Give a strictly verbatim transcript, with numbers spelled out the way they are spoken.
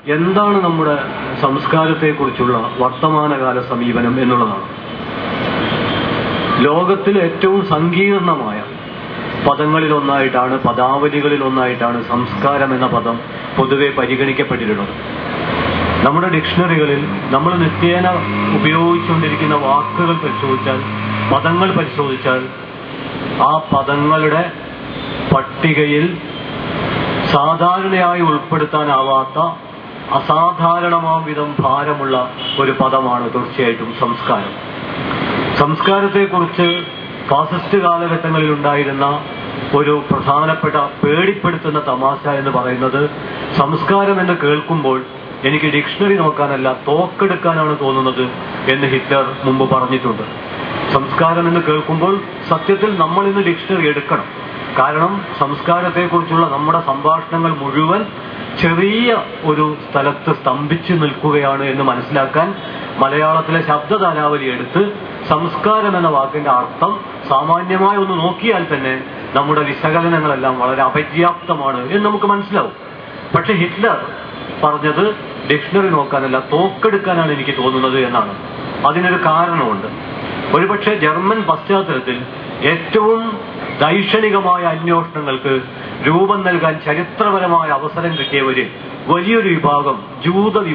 എന്താണ് നമ്മുടെ സംസ്കാരത്തെക്കുറിച്ചുള്ള വർത്തമാനകാല സമീപനം എന്നുള്ളതാണ്. ലോകത്തിലെ ഏറ്റവും സങ്കീർണമായ പദങ്ങളിലൊന്നായിട്ടാണ്, പദാവലികളിലൊന്നായിട്ടാണ് സംസ്കാരം എന്ന പദം പൊതുവെ പരിഗണിക്കപ്പെട്ടിട്ടുള്ളത്. നമ്മുടെ ഡിക്ഷണറികളിൽ നമ്മൾ നിത്യേന ഉപയോഗിച്ചുകൊണ്ടിരിക്കുന്ന വാക്കുകൾ പരിശോധിച്ചാൽ, പദങ്ങൾ പരിശോധിച്ചാൽ, ആ പദങ്ങളുടെ പട്ടികയിൽ സാധാരണയായി ഉൾപ്പെടുത്താനാവാത്ത അസാധാരണമാം വിധം ഭാരമുള്ള ഒരു പദമാണ് തീർച്ചയായിട്ടും സംസ്കാരം. സംസ്കാരത്തെക്കുറിച്ച് ഫാസിസ്റ്റ് കാലഘട്ടങ്ങളിൽ ഉണ്ടായിരുന്ന ഒരു പ്രധാനപ്പെട്ട പേടിപ്പെടുത്തുന്ന തമാശ എന്ന് പറയുന്നത്, സംസ്കാരം എന്ന് കേൾക്കുമ്പോൾ എനിക്ക് ഡിക്ഷണറി നോക്കാനല്ല തോക്കെടുക്കാനാണ് തോന്നുന്നത് എന്ന് ഹിറ്റ്ലർ മുമ്പ് പറഞ്ഞിട്ടുണ്ട്. സംസ്കാരം എന്ന് കേൾക്കുമ്പോൾ സത്യത്തിൽ നമ്മൾ ഇന്ന് ഡിക്ഷണറി എടുക്കണം. കാരണം സംസ്കാരത്തെക്കുറിച്ചുള്ള നമ്മുടെ സംഭാഷണങ്ങൾ മുഴുവൻ ചെറിയ ഒരു സ്ഥലത്ത് സ്തംഭിച്ചു നിൽക്കുകയാണ് എന്ന് മനസ്സിലാക്കാൻ മലയാളത്തിലെ ശബ്ദതാലാവലി എടുത്ത് സംസ്കാരം എന്ന വാക്കിന്റെ അർത്ഥം സാമാന്യമായി ഒന്ന് നോക്കിയാൽ തന്നെ നമ്മുടെ വിശകലനങ്ങളെല്ലാം വളരെ അപര്യാപ്തമാണ് എന്ന് നമുക്ക് മനസ്സിലാവും. പക്ഷെ ഹിറ്റ്ലർ പറഞ്ഞത് ഡിക്ഷണറി നോക്കാനല്ല തോക്കെടുക്കാനാണ് എനിക്ക് തോന്നുന്നത് എന്നാണ്. അതിനൊരു കാരണമുണ്ട്. ഒരുപക്ഷെ ജർമ്മൻ പശ്ചാത്തലത്തിൽ ഏറ്റവും ദൈക്ഷണികമായ അന്വേഷണങ്ങൾക്ക് രൂപം നൽകാൻ ചരിത്രപരമായ അവസരം കിട്ടിയവര് വലിയൊരു വിഭാഗം ജൂത